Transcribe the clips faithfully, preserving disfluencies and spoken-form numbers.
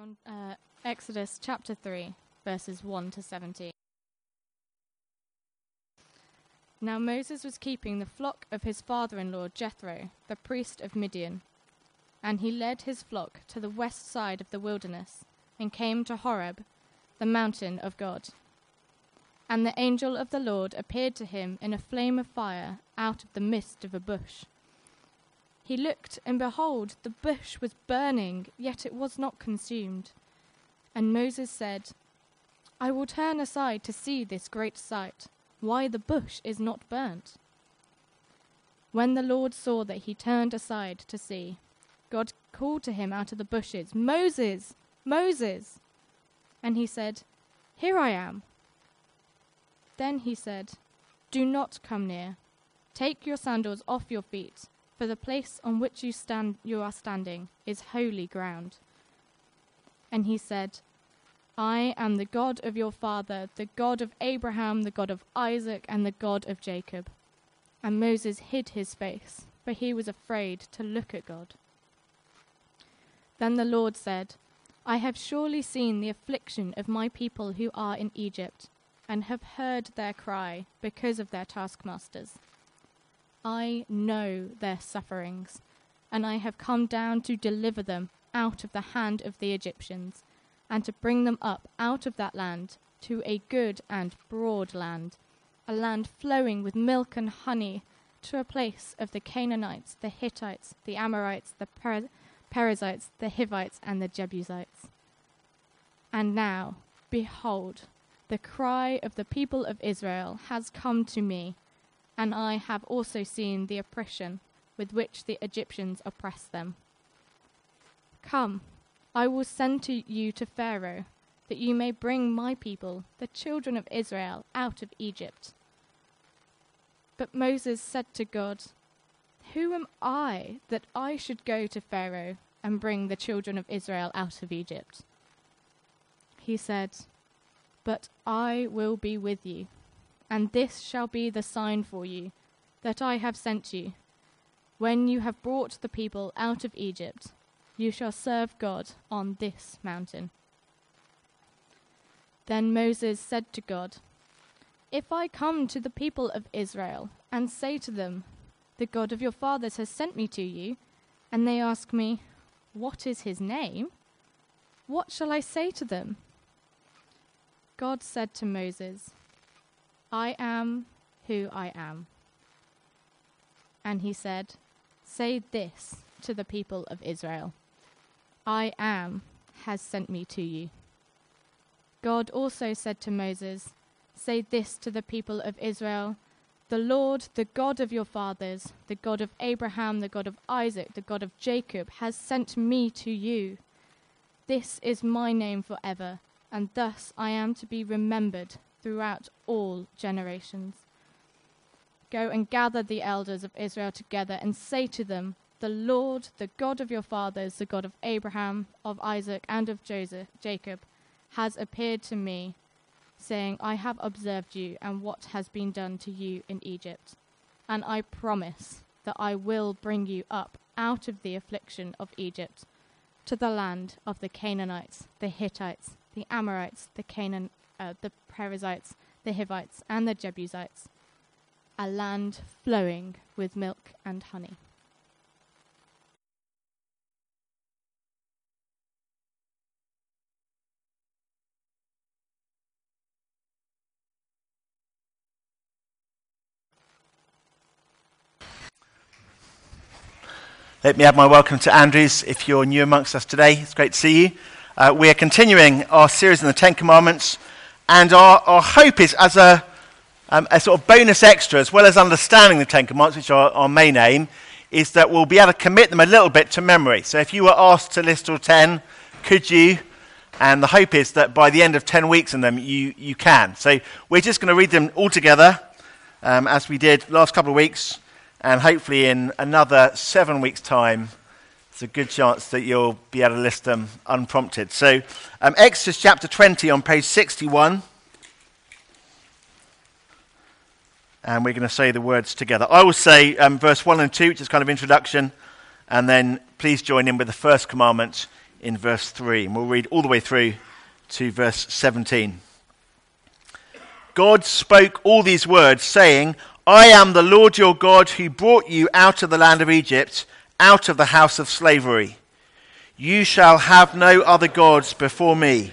on uh, Exodus chapter three, verses one to seventeen. Now Moses was keeping the flock of his father-in-law Jethro, the priest of Midian. And he led his flock to the west side of the wilderness, and came to Horeb, the mountain of God. And the angel of the Lord appeared to him in a flame of fire out of the midst of a bush. He looked, and behold, the bush was burning, yet it was not consumed. And Moses said, I will turn aside to see this great sight, why the bush is not burnt. When the Lord saw that he turned aside to see, God called to him out of the bushes, Moses, Moses! And he said, Here I am. Then he said, Do not come near. Take your sandals off your feet, for the place on which you stand, you are standing is holy ground. And he said, I am the God of your father, the God of Abraham, the God of Isaac, and the God of Jacob. And Moses hid his face, for he was afraid to look at God. Then the Lord said, I have surely seen the affliction of my people who are in Egypt, and have heard their cry because of their taskmasters. I know their sufferings, and I have come down to deliver them out of the hand of the Egyptians, and to bring them up out of that land to a good and broad land, a land flowing with milk and honey, to a place of the Canaanites, the Hittites, the Amorites, the Per- Perizzites, the Hivites, and the Jebusites. And now, behold, the cry of the people of Israel has come to me, and I have also seen the oppression with which the Egyptians oppress them. Come, I will send to you to Pharaoh, that you may bring my people, the children of Israel, out of Egypt. But Moses said to God, Who am I that I should go to Pharaoh and bring the children of Israel out of Egypt? He said, But I will be with you, and this shall be the sign for you, that I have sent you. When you have brought the people out of Egypt, you shall serve God on this mountain. Then Moses said to God, If I come to the people of Israel and say to them, The God of your fathers has sent me to you, and they ask me, What is his name? What shall I say to them? God said to Moses, I am who I am. And he said, Say this to the people of Israel, I am has sent me to you. God also said to Moses, Say this to the people of Israel, The Lord, the God of your fathers, the God of Abraham, the God of Isaac, the God of Jacob, has sent me to you. This is my name forever, and thus I am to be remembered throughout all generations. Go and gather the elders of Israel together and say to them, The Lord, the God of your fathers, the God of Abraham, of Isaac, and of Joseph, Jacob, has appeared to me, saying, I have observed you and what has been done to you in Egypt. And I promise that I will bring you up out of the affliction of Egypt to the land of the Canaanites, the Hittites, the Amorites, the Canaan, uh, the Perizzites, the Hivites, and the Jebusites, a land flowing with milk and honey. Let me add my welcome to Andrews. If you're new amongst us today, it's great to see you. Uh, we are continuing our series on the Ten Commandments, and our, our hope is as a, um, a sort of bonus extra, as well as understanding the Ten Commandments, which are our main aim, is that we'll be able to commit them a little bit to memory. So if you were asked to list all ten, could you? And the hope is that by the end of ten weeks in them, you, you can. So we're just going to read them all together, um, as we did last couple of weeks. And hopefully in another seven weeks' time, there's a good chance that you'll be able to list them unprompted. So um, Exodus chapter twenty on page sixty-one. And we're going to say the words together. I will say um, verse one and two, which is kind of introduction. And then please join in with the first commandment in verse three. And we'll read all the way through to verse seventeen. God spoke all these words, saying, I am the Lord your God who brought you out of the land of Egypt, out of the house of slavery. You shall have no other gods before me.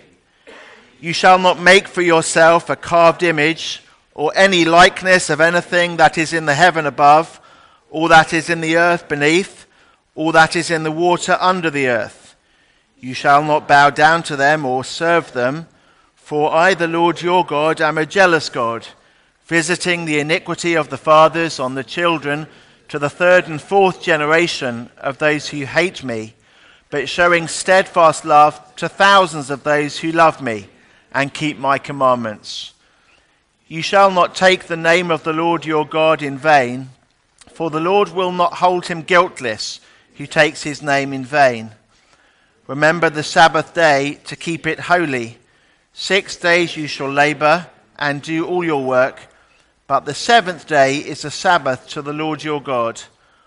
You shall not make for yourself a carved image or any likeness of anything that is in the heaven above, or that is in the earth beneath, or that is in the water under the earth. You shall not bow down to them or serve them, for I, the Lord your God, am a jealous God, visiting the iniquity of the fathers on the children to the third and fourth generation of those who hate me, but showing steadfast love to thousands of those who love me and keep my commandments. You shall not take the name of the Lord your God in vain, for the Lord will not hold him guiltless who takes his name in vain. Remember the Sabbath day to keep it holy. Six days you shall labor and do all your work, but the seventh day is a Sabbath to the Lord your God.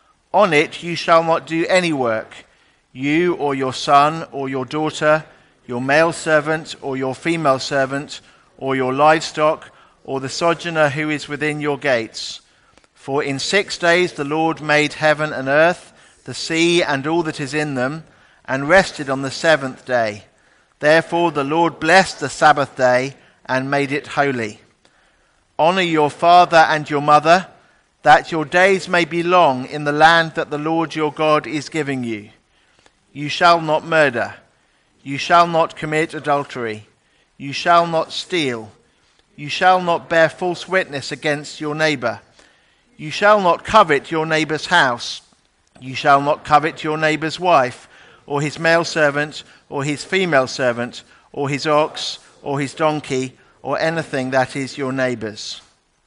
On it you shall not do any work, you or your son or your daughter, your male servant or your female servant, or your livestock, or the sojourner who is within your gates. For in six days the Lord made heaven and earth, the sea and all that is in them, and rested on the seventh day. Therefore the Lord blessed the Sabbath day and made it holy. Honor your father and your mother, that your days may be long in the land that the Lord your God is giving you. You shall not murder. You shall not commit adultery. You shall not steal. You shall not bear false witness against your neighbor. You shall not covet your neighbor's house. You shall not covet your neighbor's wife, or his male servant, or his female servant, or his ox, or his donkey, or anything that is your neighbor's.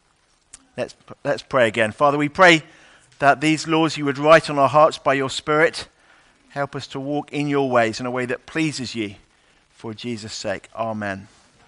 Let's, let's pray again. Father, we pray that these laws you would write on our hearts by your Spirit. Help us to walk in your ways in a way that pleases you, for Jesus' sake. Amen.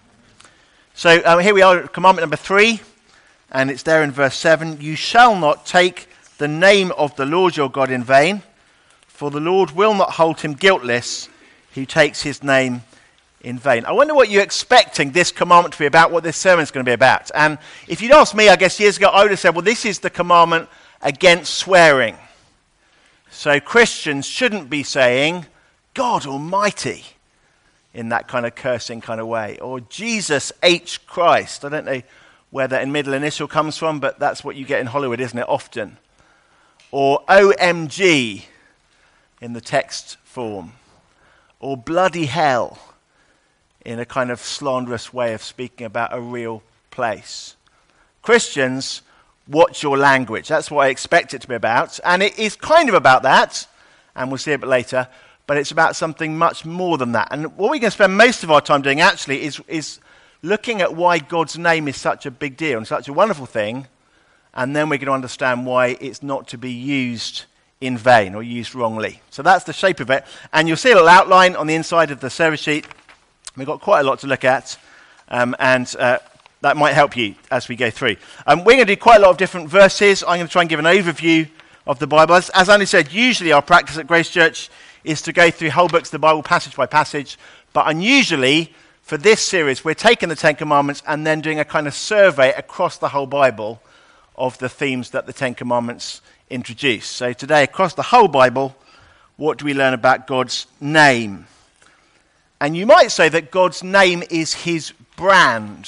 So um, here we are at commandment number three, and it's there in verse seven. You shall not take the name of the Lord your God in vain, for the Lord will not hold him guiltless who takes his name in vain. I wonder what you're expecting this commandment to be about, what this sermon is going to be about. And if you'd asked me, I guess years ago, I would have said, well, this is the commandment against swearing. So Christians shouldn't be saying, God Almighty, in that kind of cursing kind of way. Or Jesus H. Christ. I don't know where that in middle initial comes from, but that's what you get in Hollywood, isn't it, often. Or O M G in the text form. Or bloody hell in a kind of slanderous way of speaking about a real place. Christians, watch your language. That's what I expect it to be about. And it is kind of about that, and we'll see a bit later, but it's about something much more than that. And what we're going to spend most of our time doing actually is, is looking at why God's name is such a big deal and such a wonderful thing, and then we're going to understand why it's not to be used in vain or used wrongly. So that's the shape of it. And you'll see a little outline on the inside of the service sheet. We've got quite a lot to look at, um, and uh, that might help you as we go through. Um, we're going to do quite a lot of different verses. I'm going to try and give an overview of the Bible. As, as Andy said, usually our practice at Grace Church is to go through whole books of the Bible, passage by passage. But unusually, for this series, we're taking the Ten Commandments and then doing a kind of survey across the whole Bible of the themes that the Ten Commandments introduce. So today, across the whole Bible, what do we learn about God's name? And you might say that God's name is his brand.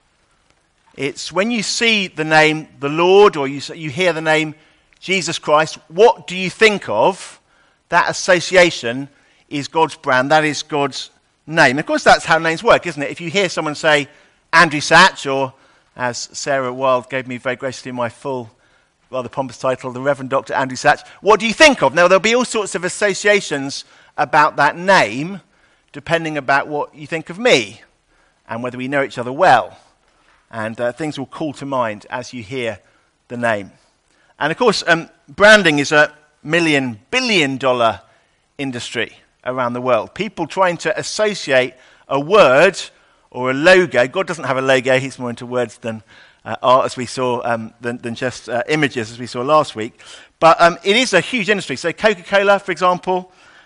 It's when you see the name the Lord, or you, you hear the name Jesus Christ, what do you think of? That association is God's brand. That is God's name. Of course, that's how names work, isn't it? If you hear someone say Andrew Satch, or as Sarah Wilde gave me very graciously my full, rather pompous title, the Reverend Doctor Andrew Satch, what do you think of? Now, there'll be all sorts of associations about that name, depending about what you think of me and whether we know each other well. And uh, things will call to mind as you hear the name. And of course, um, branding is a million, billion dollar industry around the world. People trying to associate a word or a logo. God doesn't have a logo. He's more into words than uh, art, as we saw, um, than, than just uh, images, as we saw last week. But um, it is a huge industry. So Coca-Cola, for example,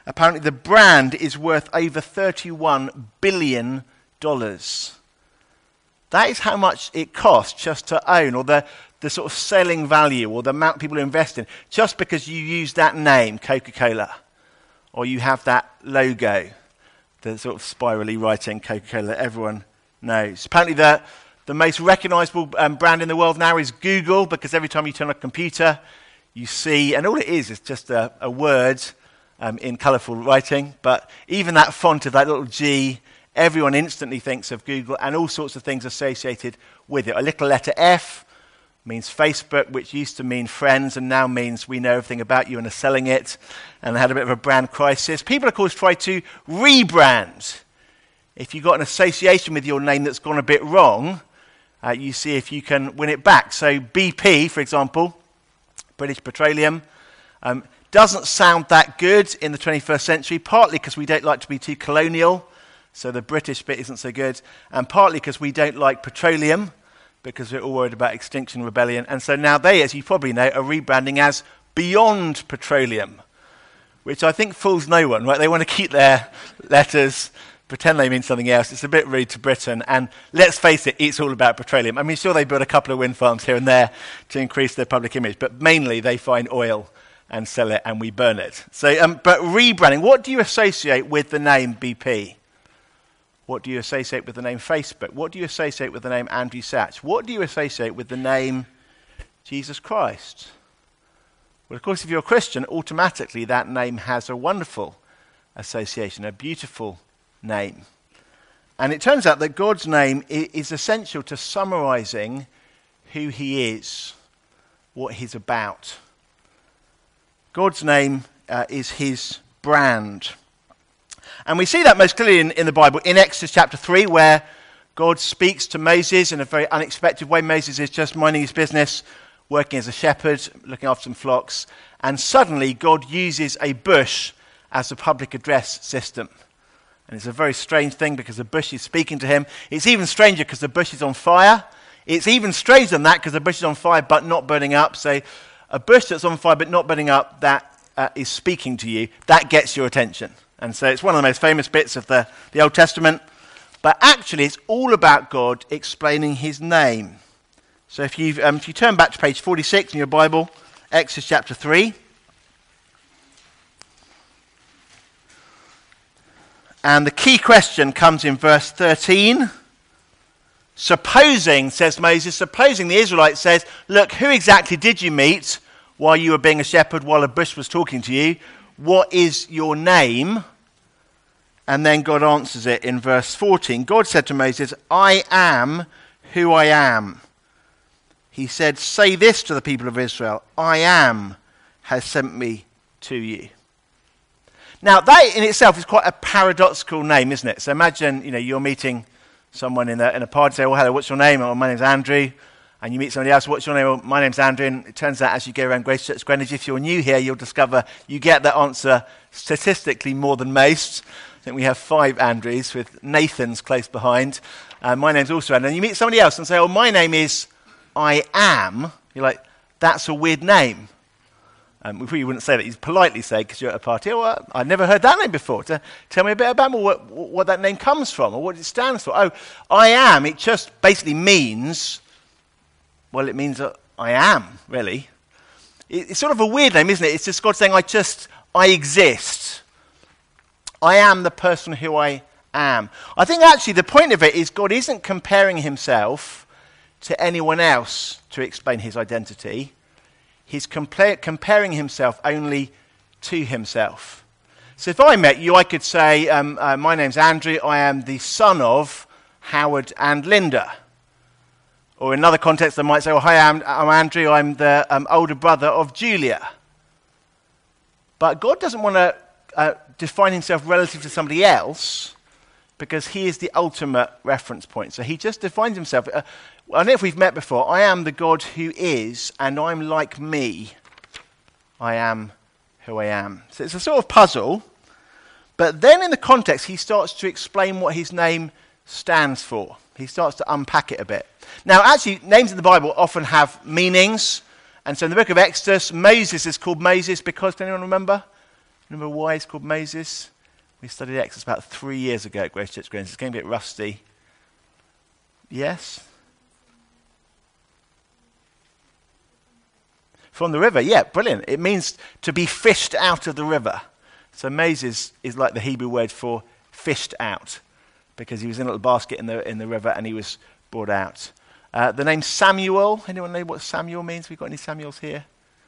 Apparently the brand is worth over thirty-one billion dollars. That is how much it costs just to own, or the, the sort of selling value, or the amount people invest in, just because you use that name, Coca-Cola, or you have that logo, the sort of spirally writing Coca-Cola that everyone knows. Apparently the, the most recognizable um, brand in the world now is Google, because every time you turn on a computer, you see, and all it is is just a, a word um, in colourful writing, but even that font of that little G, everyone instantly thinks of Google and all sorts of things associated with it. A little letter F means Facebook, which used to mean friends and now means we know everything about you and are selling it, and they had a bit of a brand crisis. People, of course, try to rebrand. If you've got an association with your name that's gone a bit wrong, uh, you see if you can win it back. So B P, for example, British Petroleum, um, doesn't sound that good in the twenty-first century, partly because we don't like to be too colonial, so the British bit isn't so good, and partly because we don't like petroleum, because we're all worried about Extinction Rebellion. And so now they, as you probably know, are rebranding as Beyond Petroleum, which I think fools no one, right? They want to keep their letters, pretend they mean something else. It's a bit rude to Britain, and let's face it, it's all about petroleum. I mean, sure, they build a couple of wind farms here and there to increase their public image, but mainly they find oil and sell it, and we burn it. So, um, but rebranding, what do you associate with the name B P? What do you associate with the name Facebook? What do you associate with the name Andrew Sachs? What do you associate with the name Jesus Christ? Well, of course, if you're a Christian, automatically that name has a wonderful association, a beautiful name. And it turns out that God's name is essential to summarizing who he is, what he's about. God's name uh, is his brand. And we see that most clearly in, in the Bible, in Exodus chapter three, where God speaks to Moses in a very unexpected way. Moses is just minding his business, working as a shepherd, looking after some flocks, and suddenly God uses a bush as a public address system. And it's a very strange thing because the bush is speaking to him. It's even stranger because the bush is on fire. It's even stranger than that because the bush is on fire but not burning up. So a bush that's on fire but not burning up, that uh, is speaking to you, that gets your attention. And so it's one of the most famous bits of the, the Old Testament. But actually, it's all about God explaining his name. So if, you've, um, if you turn back to page forty-six in your Bible, Exodus chapter three. And the key question comes in verse thirteen. Supposing, says Moses, supposing the Israelites says, look, who exactly did you meet while you were being a shepherd, while a bush was talking to you? What is your name? And then God answers it in verse fourteen. God said to Moses, I am who I am. He said, say this to the people of Israel, I am has sent me to you. Now, that in itself is quite a paradoxical name, isn't it? So imagine, you know, you're meeting someone in a, in a party, say, well, hello, what's your name? Oh, my name's Andrew. And you meet somebody else, what's your name? Well, my name's Andrew. And it turns out as you go around Grace Church Greenwich, if you're new here, you'll discover you get that answer statistically more than most. I think we have five Andrews with Nathan's close behind. Uh, my name's also Andrew. And you meet somebody else and say, oh, my name is I am. You're like, that's a weird name. Um, we probably wouldn't say that. You'd politely say, because you're at a party, oh, well, I've never heard that name before. To tell me a bit about what, what that name comes from or what it stands for. Oh, I am, it just basically means, well, it means uh, I am, really. It, it's sort of a weird name, isn't it? It's just God saying, I just, I exist. I am the person who I am. I think actually the point of it is God isn't comparing himself to anyone else to explain his identity. He's compla- comparing himself only to himself. So if I met you, I could say, um, uh, my name's Andrew, I am the son of Howard and Linda. Or in another context, I might say, well, hi, I'm, I'm Andrew, I'm the um, older brother of Julia. But God doesn't want to uh, define himself relative to somebody else because he is the ultimate reference point. So he just defines himself. Uh, I don't know if we've met before. I am the God who is, and I'm like me. I am who I am. So it's a sort of puzzle. But then in the context, he starts to explain what his name stands for. He starts to unpack it a bit. Now, actually, names in the Bible often have meanings. And so in the book of Exodus, Moses is called Moses because, does anyone remember? Remember why he's called Moses? We studied Exodus about three years ago at Grace Church Grange. It's getting a bit rusty. Yes? From the river, yeah, brilliant. It means to be fished out of the river. So Moses is like the Hebrew word for fished out, because he was in a little basket in the in the river and he was brought out. Uh, the name Samuel, anyone know what Samuel means? We've got any Samuels here?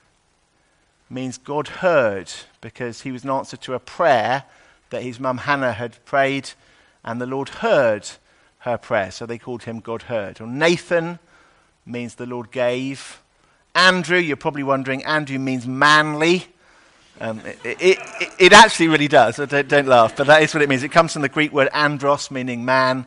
Means God heard, because he was an answer to a prayer that his mum Hannah had prayed, and the Lord heard her prayer, so they called him God heard. Or Nathan means the Lord gave. Andrew, you're probably wondering, Andrew means manly. Um, it, it, it, it actually really does, so don't, don't laugh, but that is what it means. It comes from the Greek word andros, meaning man.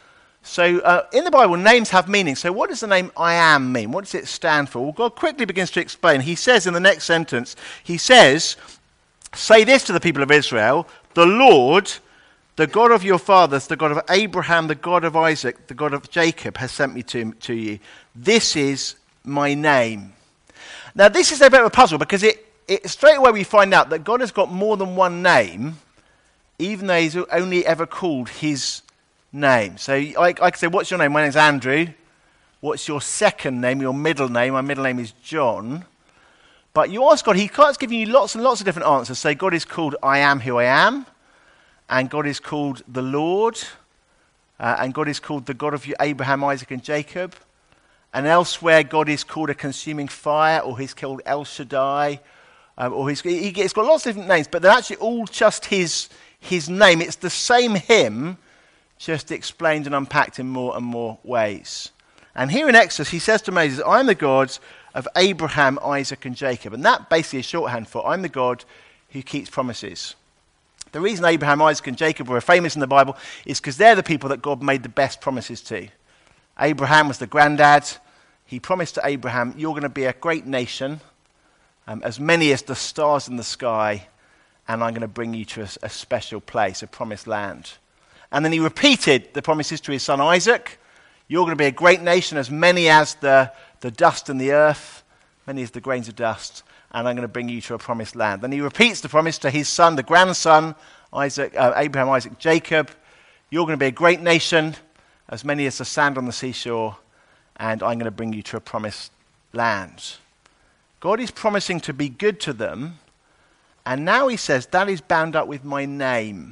So uh, in the Bible, names have meaning. So what does the name I am mean? What does it stand for? Well, God quickly begins to explain. He says in the next sentence, he says, say this to the people of Israel, the Lord, the God of your fathers, the God of Abraham, the God of Isaac, the God of Jacob has sent me to, to you. This is my name. Now, this is a bit of a puzzle, because it, it straight away we find out that God has got more than one name, even though he's only ever called his name. So I, I can say, what's your name? My name's Andrew. What's your second name, your middle name? My middle name is John. But you ask God, he starts giving you lots and lots of different answers. So God is called I am who I am, and God is called the Lord, uh, and God is called the God of Abraham, Isaac, and Jacob. And elsewhere, God is called a consuming fire, or he's called El Shaddai, um, or he's, he, he's got lots of different names, but they're actually all just his, his name. It's the same him, just explained and unpacked in more and more ways. And here in Exodus, he says to Moses, I'm the God of Abraham, Isaac, and Jacob. And that basically is shorthand for I'm the God who keeps promises. The reason Abraham, Isaac, and Jacob were famous in the Bible is because they're the people that God made the best promises to. Abraham was the granddad. He promised to Abraham, you're going to be a great nation, um, as many as the stars in the sky, and I'm going to bring you to a, a special place, a promised land. And then he repeated the promises to his son Isaac. You're going to be a great nation, as many as the, the dust in the earth, many as the grains of dust, and I'm going to bring you to a promised land. Then he repeats the promise to his son, the grandson, Isaac, uh, Abraham, Isaac, Jacob. You're going to be a great nation, as many as the sand on the seashore, and I'm going to bring you to a promised land. God is promising to be good to them, and now he says that is bound up with my name.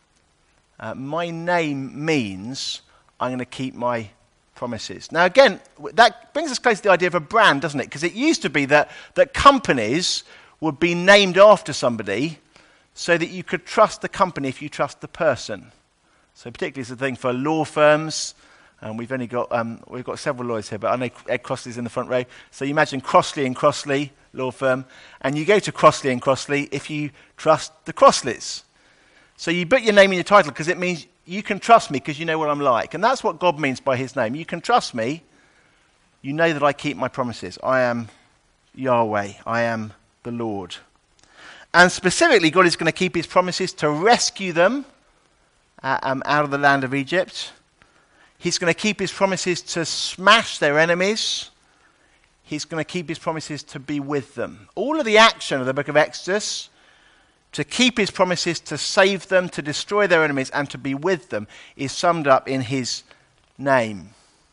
Uh, my name means I'm going to keep my promises. Now again, that brings us close to the idea of a brand, doesn't it? Because it used to be that, that companies would be named after somebody so that you could trust the company if you trust the person. So particularly it's a thing for law firms, and we've only got um, we've got several lawyers here, but I know Ed Crossley's in the front row. So you imagine Crossley and Crossley law firm, and you go to Crossley and Crossley if you trust the Crossleys. So you put your name in your title because it means you can trust me because you know what I'm like, and that's what God means by his name. You can trust me. You know that I keep my promises. I am Yahweh. I am the Lord. And specifically, God is going to keep his promises to rescue them Uh, um, out of the land of Egypt. He's going to keep his promises to smash their enemies. He's going to keep his promises to be with them. All of the action of the book of Exodus, to keep his promises to save them, to destroy their enemies, and to be with them, is summed up in his name.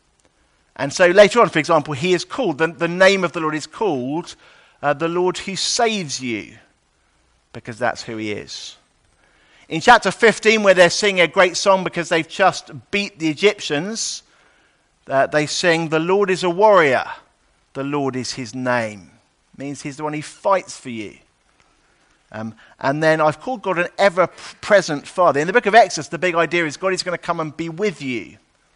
And so later on, for example, he is called, the, the name of the Lord is called uh, the Lord who saves you, because that's who he is. In chapter fifteen, where they're singing a great song because they've just beat the Egyptians, uh, they sing, the Lord is a warrior, the Lord is his name. It means he's the one who fights for you. Um, and then I've called God an ever-present Father. In the book of Exodus, the big idea is God is going to come and be with you.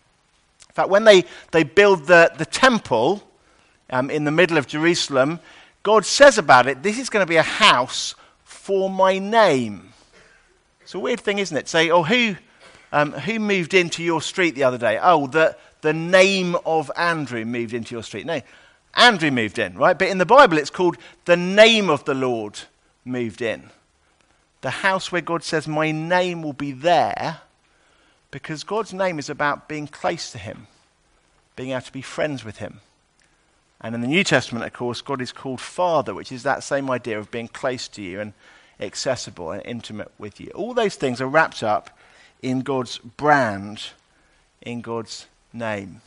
In fact, when they, they build the, the temple um, in the middle of Jerusalem, God says about it, this is going to be a house for my name. It's a weird thing, isn't it? Say, oh, who um, who moved into your street the other day? Oh, the, the name of Andrew moved into your street. No, Andrew moved in, right? But in the Bible, it's called the name of the Lord moved in. The house where God says, my name will be there, because God's name is about being close to him, being able to be friends with him. And in the New Testament, of course, God is called Father, which is that same idea of being close to you. And accessible and intimate with you. All those things are wrapped up in God's brand, in God's name.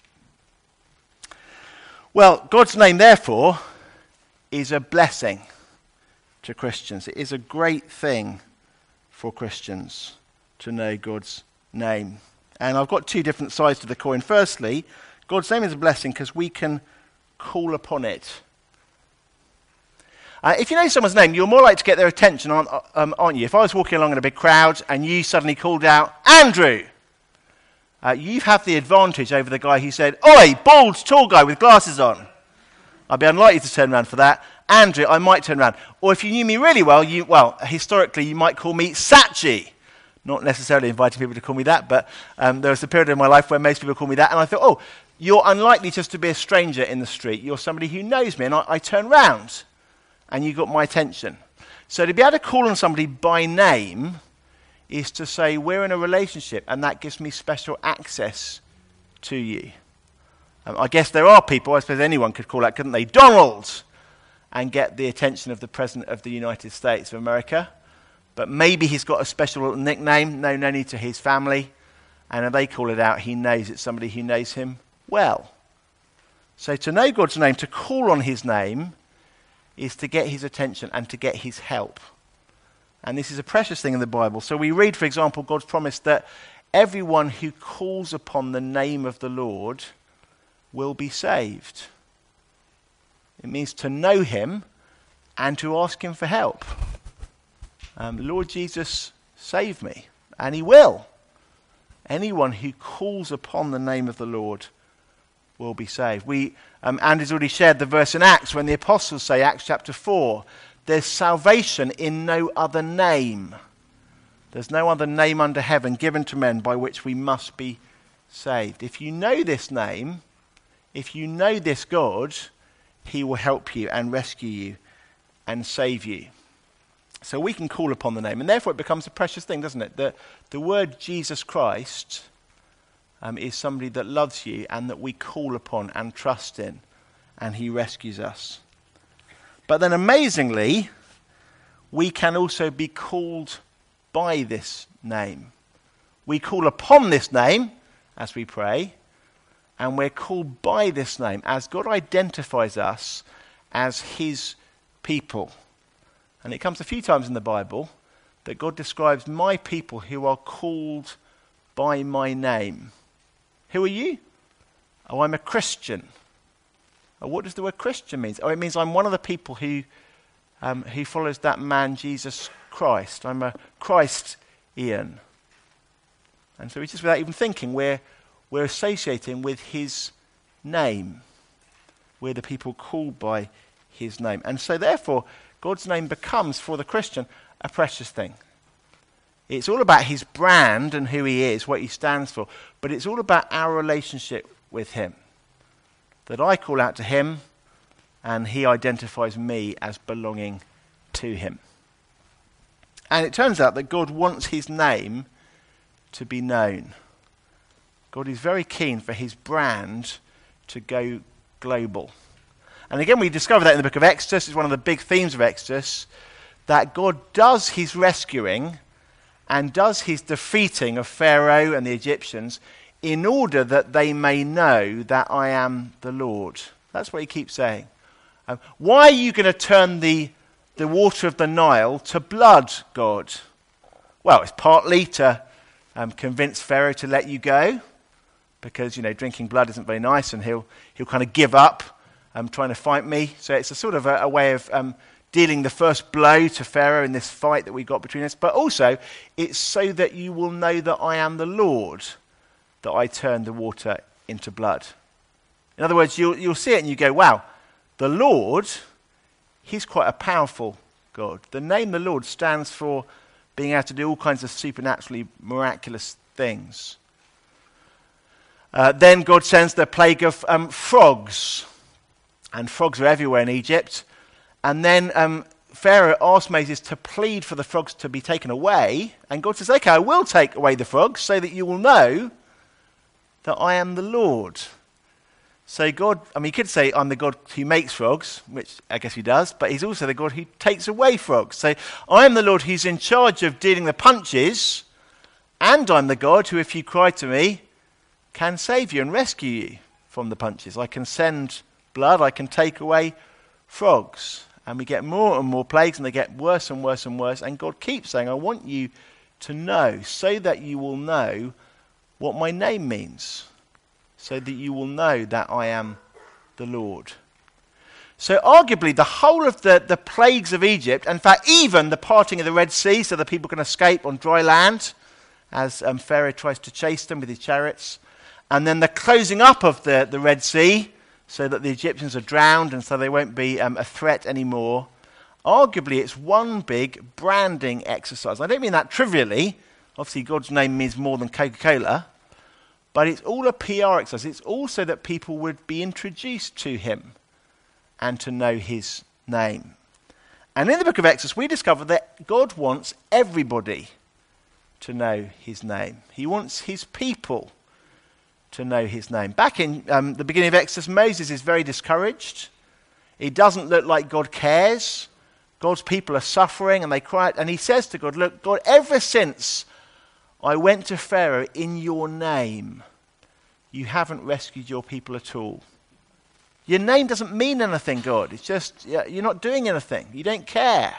Well, God's name, therefore, is a blessing to Christians. It is a great thing for Christians to know God's name. And I've got two different sides to the coin. Firstly, God's name is a blessing because we can call upon it. Uh, if you know someone's name, you're more likely to get their attention, aren't, um, aren't you? If I was walking along in a big crowd and you suddenly called out, Andrew, uh, you have the advantage over the guy who said, Oi, bald, tall guy with glasses on. I'd be unlikely to turn around for that. Andrew, I might turn around. Or if you knew me really well, you well, historically, you might call me Sachi. Not necessarily inviting people to call me that, but um, there was a period in my life where most people call me that, and I thought, oh, you're unlikely just to be a stranger in the street. You're somebody who knows me, and I, I turn round, and you got my attention. So to be able to call on somebody by name is to say, we're in a relationship, and that gives me special access to you. Um, I guess there are people, I suppose anyone could call that, couldn't they? Donald! And get the attention of the President of the United States of America. But maybe he's got a special little nickname, no, no need to his family. And if they call it out, he knows it's somebody who knows him well. So to know God's name, to call on his name, is to get his attention and to get his help. And this is a precious thing in the Bible. So we read, for example, God's promise that everyone who calls upon the name of the Lord will be saved. It means to know him and to ask him for help. Um, Lord Jesus, save me. And he will. Anyone who calls upon the name of the Lord will be saved. We, um, Andy's already shared the verse in Acts when the apostles say, Acts chapter four, there's salvation in no other name. There's no other name under heaven given to men by which we must be saved. If you know this name, if you know this God, he will help you and rescue you and save you. So we can call upon the name. And therefore it becomes a precious thing, doesn't it? The, the word Jesus Christ um, is somebody that loves you and that we call upon and trust in. And he rescues us. But then amazingly, we can also be called by this name. We call upon this name as we pray. And we're called by this name as God identifies us as his people. And it comes a few times in the Bible that God describes my people who are called by my name. Who are you? Oh, I'm a Christian. Oh, what does the word Christian mean? Oh, it means I'm one of the people who, um, who follows that man, Jesus Christ. I'm a Christian. And so it's just without even thinking, we're We're associating with his name. We're the people called by his name. And so therefore, God's name becomes, for the Christian, a precious thing. It's all about his brand and who he is, what he stands for. But it's all about our relationship with him. That I call out to him, and he identifies me as belonging to him. And it turns out that God wants his name to be known. God is very keen for his brand to go global. And again, we discover that in the book of Exodus. It's one of the big themes of Exodus, that God does his rescuing and does his defeating of Pharaoh and the Egyptians in order that they may know that I am the Lord. That's what he keeps saying. Um, why are you going to turn the, the water of the Nile to blood, God? Well, it's partly to um, convince Pharaoh to let you go. Because, you know, drinking blood isn't very nice, and he'll he'll kind of give up um, trying to fight me. So it's a sort of a, a way of um, dealing the first blow to Pharaoh in this fight that we got between us. But also, it's so that you will know that I am the Lord, that I turn the water into blood. In other words, you'll, you'll see it and you go, wow, the Lord, he's quite a powerful God. The name the Lord stands for being able to do all kinds of supernaturally miraculous things. Uh, then God sends the plague of um, frogs. And frogs are everywhere in Egypt. And then um, Pharaoh asks Moses to plead for the frogs to be taken away. And God says, okay, I will take away the frogs so that you will know that I am the Lord. So God, I mean, he could say, I'm the God who makes frogs, which I guess he does, but he's also the God who takes away frogs. So I am the Lord who's in charge of dealing the punches, and I'm the God who, if you cry to me, can save you and rescue you from the punches. I can send blood, I can take away frogs. And we get more and more plagues, and they get worse and worse and worse. And God keeps saying, I want you to know, so that you will know what my name means. So that you will know that I am the Lord. So arguably the whole of the, the plagues of Egypt, in fact even the parting of the Red Sea so that people can escape on dry land as um, Pharaoh tries to chase them with his chariots, and then the closing up of the, the Red Sea so that the Egyptians are drowned and so they won't be um, a threat anymore. Arguably it's one big branding exercise. I don't mean that trivially. Obviously God's name means more than Coca-Cola. But it's all a P R exercise. It's also that people would be introduced to him and to know his name. And in the book of Exodus, we discover that God wants everybody to know his name. He wants his people to know his name. Back in um, the beginning of Exodus, Moses is very discouraged. It doesn't look like God cares. God's people are suffering and they cry out. And he says to God, look, God, ever since I went to Pharaoh in your name, you haven't rescued your people at all. Your name doesn't mean anything, God. It's just, you're not doing anything. You don't care.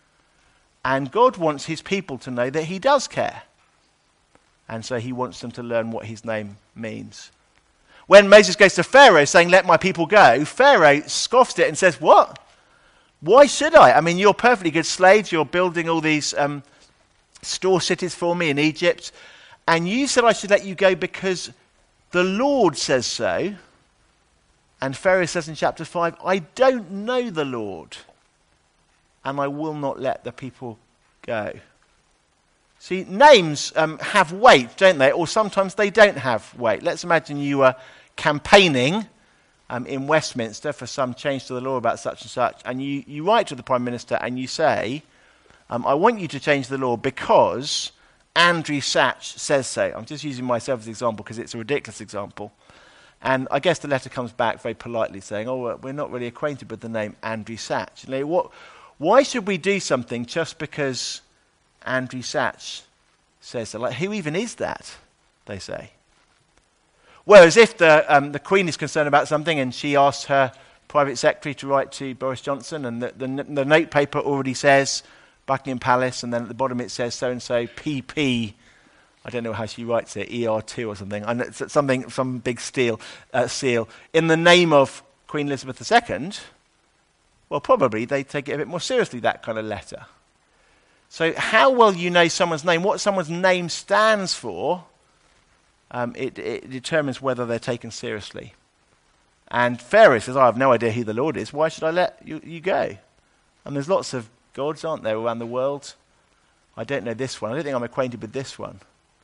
And God wants his people to know that he does care. And so he wants them to learn what his name means. When Moses goes to Pharaoh saying, let my people go, Pharaoh scoffs it and says, what? Why should I? I mean, you're perfectly good slaves. You're building all these Um, store cities for me in Egypt, and you said I should let you go because the Lord says so. And Pharaoh says in chapter five, I don't know the Lord, and I will not let the people go. See, names um, have weight, don't they? Or sometimes they don't have weight. Let's imagine you were campaigning um, in Westminster for some change to the law about such and such, and you, you write to the Prime Minister and you say, Um, I want you to change the law because Andrew Satch says so. I'm just using myself as an example because it's a ridiculous example. And I guess the letter comes back very politely saying, oh, we're not really acquainted with the name Andrew Satch. You know, what, why should we do something just because Andrew Satch says so? Like, who even is that, they say. Whereas if the, um, the Queen is concerned about something and she asks her private secretary to write to Boris Johnson and the, the, the note paper already says Buckingham Palace, and then at the bottom it says so-and-so P P, I don't know how she writes it, E R two or something, and it's something, some big steel, uh, seal, in the name of Queen Elizabeth the Second, well, probably they take it a bit more seriously, that kind of letter. So how well you know someone's name, what someone's name stands for, um, it, it determines whether they're taken seriously. And Pharaoh says, I have no idea who the Lord is, why should I let you, you go? And there's lots of gods, aren't there, around the world? I don't know this one. I don't think I'm acquainted with this one.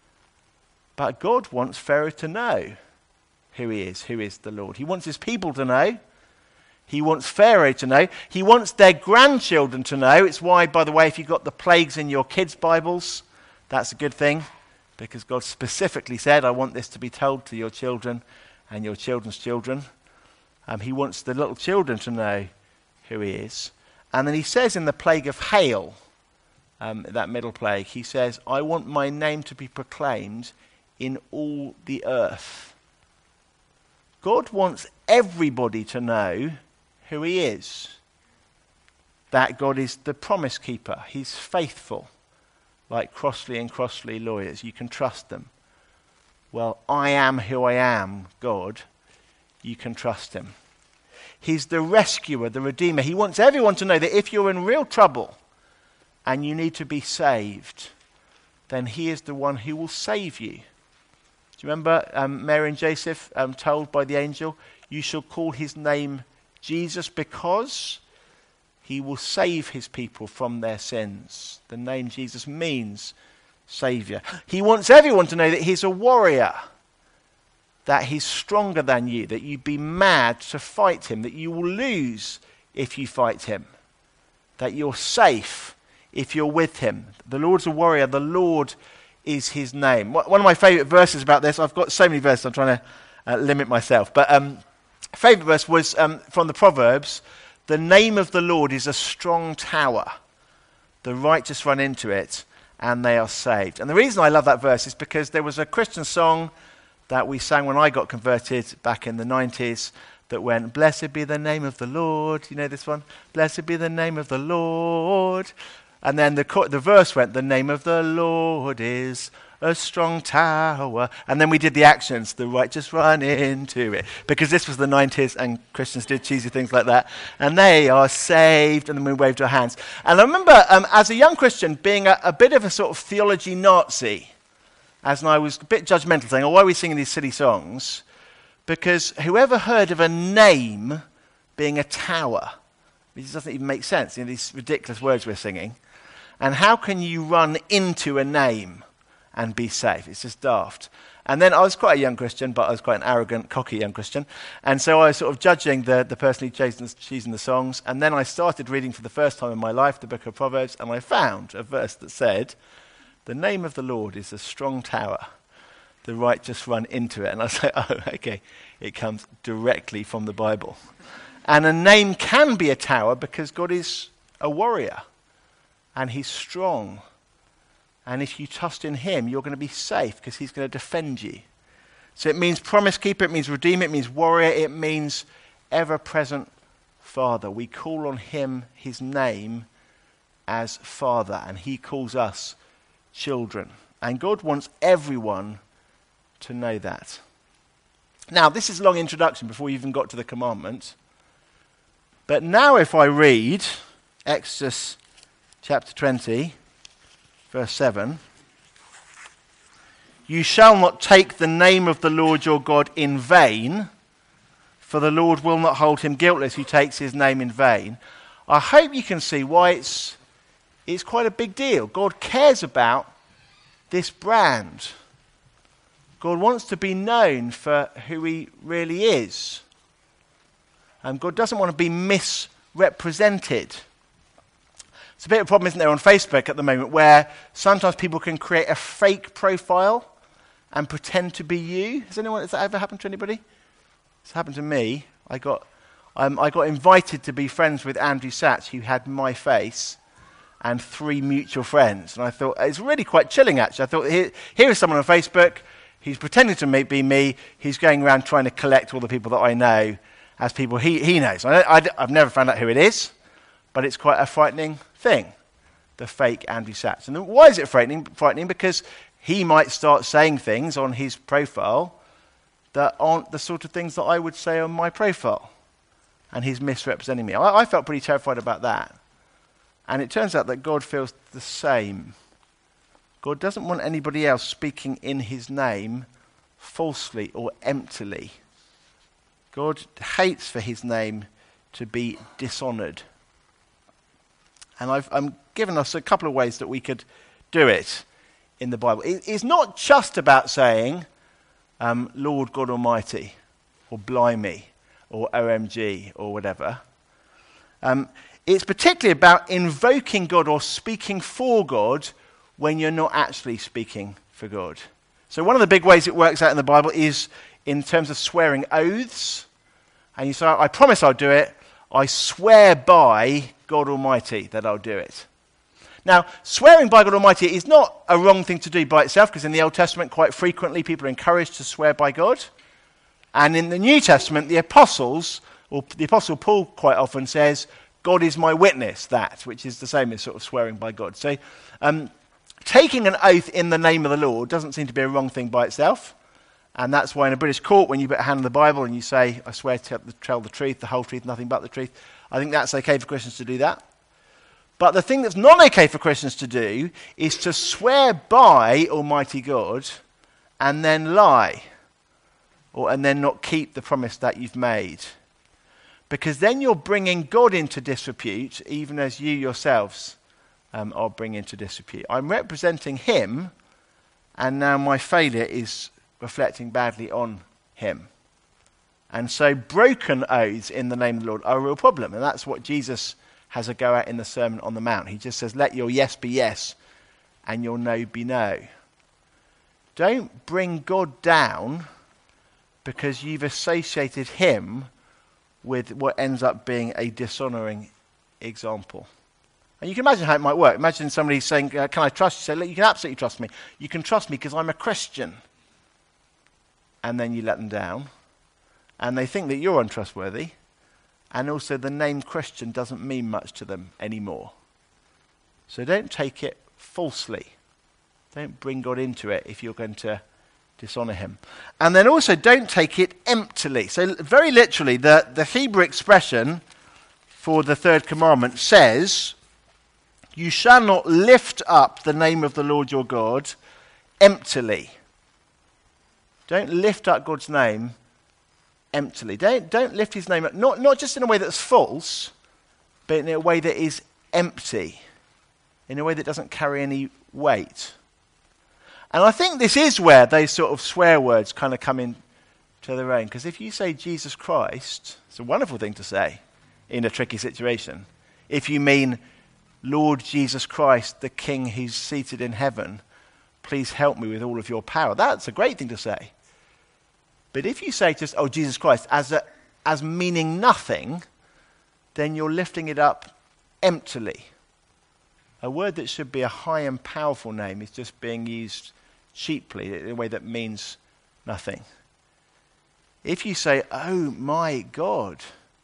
But God wants Pharaoh to know who he is, who is the Lord. He wants his people to know. He wants Pharaoh to know. He wants their grandchildren to know. It's why, by the way, if you've got the plagues in your kids' Bibles, that's a good thing, because God specifically said, I want this to be told to your children and your children's children. Um, he wants the little children to know who he is. And then he says in the plague of hail, um, that middle plague, he says, I want my name to be proclaimed in all the earth. God wants everybody to know who he is. That God is the promise keeper. He's faithful. Like Crossley and Crossley lawyers, you can trust them. Well, I am who I am, God. You can trust him. He's the rescuer, the redeemer. He wants everyone to know that if you're in real trouble and you need to be saved, then he is the one who will save you. Do you remember um, Mary and Joseph um, told by the angel, you shall call his name Jesus because he will save his people from their sins. The name Jesus means Saviour. He wants everyone to know that he's a warrior, that he's stronger than you, that you'd be mad to fight him, that you will lose if you fight him, that you're safe if you're with him. The Lord's a warrior. The Lord is his name. One of my favourite verses about this, I've got so many verses, I'm trying to uh, limit myself, but um, favourite verse was um, from the Proverbs. The name of the Lord is a strong tower. The righteous run into it and they are saved. And the reason I love that verse is because there was a Christian song that we sang when I got converted back in the nineties that went, blessed be the name of the Lord. You know this one? Blessed be the name of the Lord. And then the, the verse went, the name of the Lord is a strong tower. And then we did the actions, the righteous run into it. Because this was the nineties and Christians did cheesy things like that. And they are saved. And then we waved our hands. And I remember um, as a young Christian being a, a bit of a sort of theology Nazi. As I was a bit judgmental, saying, oh, why are we singing these silly songs? Because whoever heard of a name being a tower? It doesn't even make sense, you know, these ridiculous words we're singing. And how can you run into a name and be safe? It's just daft. And then I was quite a young Christian, but I was quite an arrogant, cocky young Christian. And so I was sort of judging the, the person who chosen, choosing the songs. And then I started reading for the first time in my life the book of Proverbs, and I found a verse that said, the name of the Lord is a strong tower. The righteous run into it. And I was like, oh, okay. It comes directly from the Bible. And a name can be a tower because God is a warrior. And he's strong. And if you trust in him, you're going to be safe because he's going to defend you. So it means promise keeper, it means redeemer, it means warrior, it means ever-present Father. We call on him, his name, as Father. And he calls us children. And God wants everyone to know that. Now, this is a long introduction before you even got to the commandment. But now if I read Exodus chapter twenty, verse seven, you shall not take the name of the Lord your God in vain, for the Lord will not hold him guiltless who takes his name in vain. I hope you can see why it's, it's quite a big deal. God cares about this brand. God wants to be known for who he really is. And God doesn't want to be misrepresented. It's a bit of a problem, isn't there, on Facebook at the moment, where sometimes people can create a fake profile and pretend to be you. Has anyone, has that ever happened to anybody? It's happened to me. I got, um, I got invited to be friends with Andrew Satch, who had my face and three mutual friends. And I thought, it's really quite chilling, actually. I thought, here, here is someone on Facebook. He's pretending to be me. He's going around trying to collect all the people that I know as people he, he knows. I, I, I've never found out who it is, but it's quite a frightening thing, the fake Andrew Satch. And why is it frightening? Frightening because he might start saying things on his profile that aren't the sort of things that I would say on my profile. And he's misrepresenting me. I, I felt pretty terrified about that. And it turns out that God feels the same. God doesn't want anybody else speaking in his name falsely or emptily. God hates for his name to be dishonoured. And I've I'm given us a couple of ways that we could do it in the Bible. It, it's not just about saying, um, Lord God Almighty, or blimey, or O M G, or whatever. Um, it's particularly about invoking God or speaking for God when you're not actually speaking for God. So one of the big ways it works out in the Bible is in terms of swearing oaths. And you say, I promise I'll do it. I swear by God Almighty that I'll do it. Now, swearing by God Almighty is not a wrong thing to do by itself, because in the Old Testament, quite frequently, people are encouraged to swear by God. And in the New Testament, the apostles, or the Apostle Paul quite often says, God is my witness, that, which is the same as sort of swearing by God. So, um, taking an oath in the name of the Lord doesn't seem to be a wrong thing by itself. And that's why in a British court, when you put a hand on the Bible and you say, I swear to tell the truth, the whole truth, nothing but the truth, I think that's okay for Christians to do that. But the thing that's not okay for Christians to do is to swear by Almighty God and then lie, or and then not keep the promise that you've made. Because then you're bringing God into disrepute, even as you yourselves um, are bringing into disrepute. I'm representing him, and now my failure is reflecting badly on him. And so broken oaths in the name of the Lord are a real problem. And that's what Jesus has a go at in the Sermon on the Mount. He just says, let your yes be yes and your no be no. Don't bring God down because you've associated him with what ends up being a dishonouring example. And you can imagine how it might work. Imagine somebody saying, uh, can I trust you? Say, look, you can absolutely trust me. You can trust me because I'm a Christian. And then you let them down. And they think that you're untrustworthy. And also the name Christian doesn't mean much to them anymore. So don't take it falsely. Don't bring God into it if you're going to dishonour him. And then also don't take it emptily. So very literally, the, the Hebrew expression for the third commandment says, you shall not lift up the name of the Lord your God emptily. Don't lift up God's name emptily. Don't, don't lift his name up, not, not just in a way that's false, but in a way that is empty, in a way that doesn't carry any weight. And I think this is where those sort of swear words kind of come into their own. Because if you say Jesus Christ, it's a wonderful thing to say in a tricky situation. If you mean Lord Jesus Christ, the King who's seated in heaven, please help me with all of your power. That's a great thing to say. But if you say just, oh, Jesus Christ, as a, as meaning nothing, then you're lifting it up emptily. A word that should be a high and powerful name is just being used cheaply in a way that means nothing. If you say, oh my God,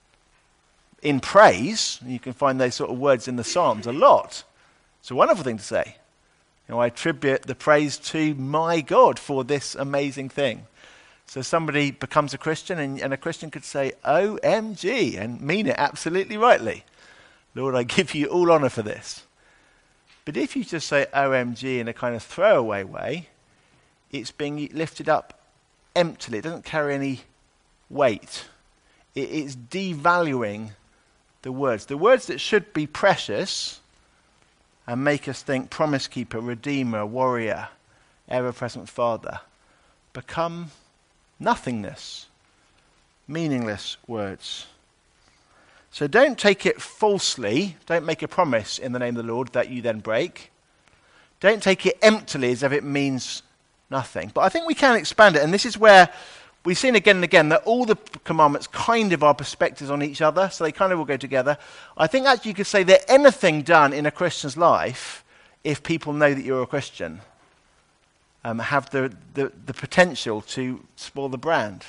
in praise, and you can find those sort of words in the Psalms a lot, it's a wonderful thing to say. You know, I attribute the praise to my God for this amazing thing. So somebody becomes a Christian, and, and a Christian could say, O M G, and mean it absolutely rightly. Lord, I give you all honor for this. But if you just say O M G in a kind of throwaway way, it's being lifted up emptily. It doesn't carry any weight. It, it's devaluing the words. The words that should be precious and make us think promise keeper, redeemer, warrior, ever-present father, become nothingness, meaningless words. So don't take it falsely. Don't make a promise in the name of the Lord that you then break. Don't take it emptily as if it means nothing. But I think we can expand it, and this is where we've seen again and again that all the commandments kind of are perspectives on each other, so they kind of all go together. I think actually you could say that anything done in a Christian's life, if people know that you're a Christian, um, have the, the, the potential to spoil the brand.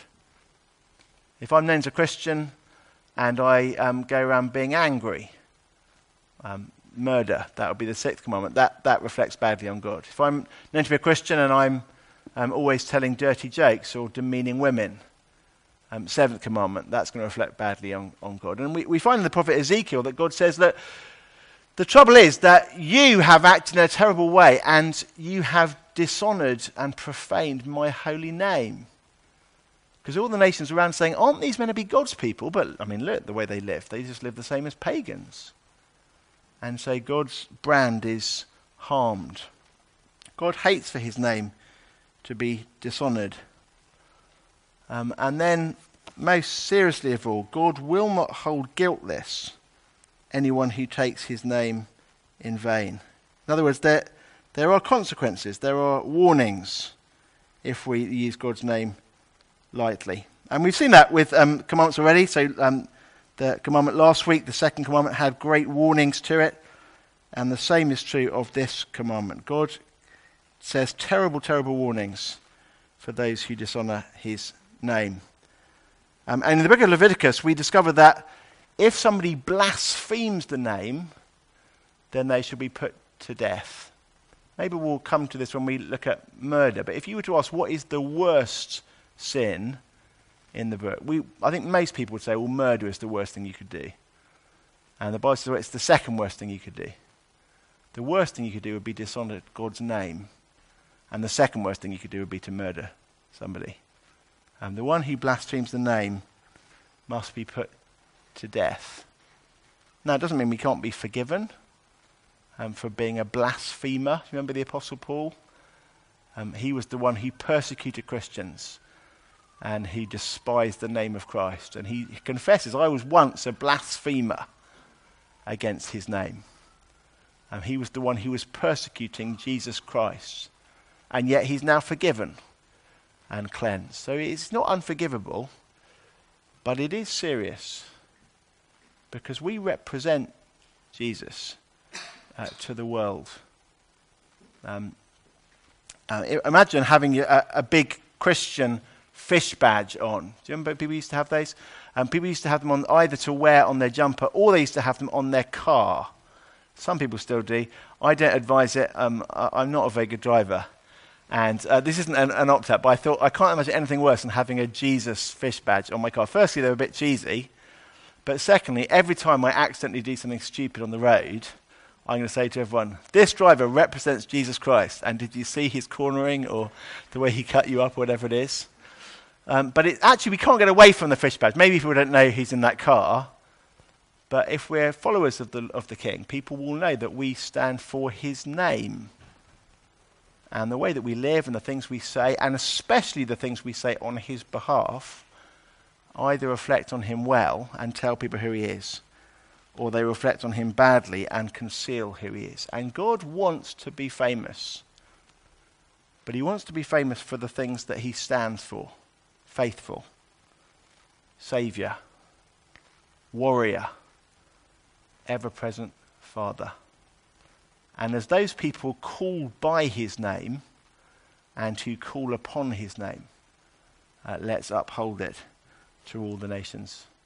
If I'm known as a Christian and I um, go around being angry, um, murder, that would be the sixth commandment, that, that reflects badly on God. If I'm known to be a Christian and I'm um, always telling dirty jokes or demeaning women, um, seventh commandment, that's going to reflect badly on, on God. And we, we find in the prophet Ezekiel that God says that the trouble is that you have acted in a terrible way and you have dishonored and profaned my holy name. Because all the nations around saying, aren't these meant to be God's people? But, I mean, look, the way they live. They just live the same as pagans. And so God's brand is harmed. God hates for his name to be dishonored. Um, and then, most seriously of all, God will not hold guiltless anyone who takes his name in vain. In other words, there, there are consequences, there are warnings if we use God's name lightly. And we've seen that with um, commandments already. So um, the commandment last week, the second commandment, had great warnings to it. And the same is true of this commandment. God says terrible, terrible warnings for those who dishonour his name. Um, and in the book of Leviticus, we discover that if somebody blasphemes the name, then they should be put to death. Maybe we'll come to this when we look at murder. But if you were to ask what is the worst sin in the book, we, I think most people would say, well, murder is the worst thing you could do. And the Bible says well, it's the second worst thing you could do. The worst thing you could do would be dishonour God's name. And the second worst thing you could do would be to murder somebody. And the one who blasphemes the name must be put to death. Now, it doesn't mean we can't be forgiven um, for being a blasphemer. Remember the Apostle Paul? Um, he was the one who persecuted Christians. And he despised the name of Christ. And he confesses, I was once a blasphemer against his name. And he was the one who was persecuting Jesus Christ. And yet he's now forgiven and cleansed. So it's not unforgivable. But it is serious because we represent Jesus uh, to the world. Um, uh, imagine having a, a big Christian fish badge on. Do you remember people used to have those? Um, people used to have them on either to wear on their jumper or they used to have them on their car. Some people still do. I don't advise it. Um, I, I'm not a very good driver. And uh, this isn't an, an opt-out, but I thought I can't imagine anything worse than having a Jesus fish badge on my car. Firstly, they're a bit cheesy. But secondly, every time I accidentally do something stupid on the road, I'm going to say to everyone, this driver represents Jesus Christ. And did you see his cornering or the way he cut you up or whatever it is? Um, but it, actually, we can't get away from the fish badge. Maybe people don't know he's in that car. But if we're followers of the, of the King, people will know that we stand for his name. And the way that we live and the things we say, and especially the things we say on his behalf, either reflect on him well and tell people who he is, or they reflect on him badly and conceal who he is. And God wants to be famous. But he wants to be famous for the things that he stands for. Faithful, Saviour, warrior, ever-present Father. And as those people called by his name and who call upon his name, uh, let's uphold it to all the nations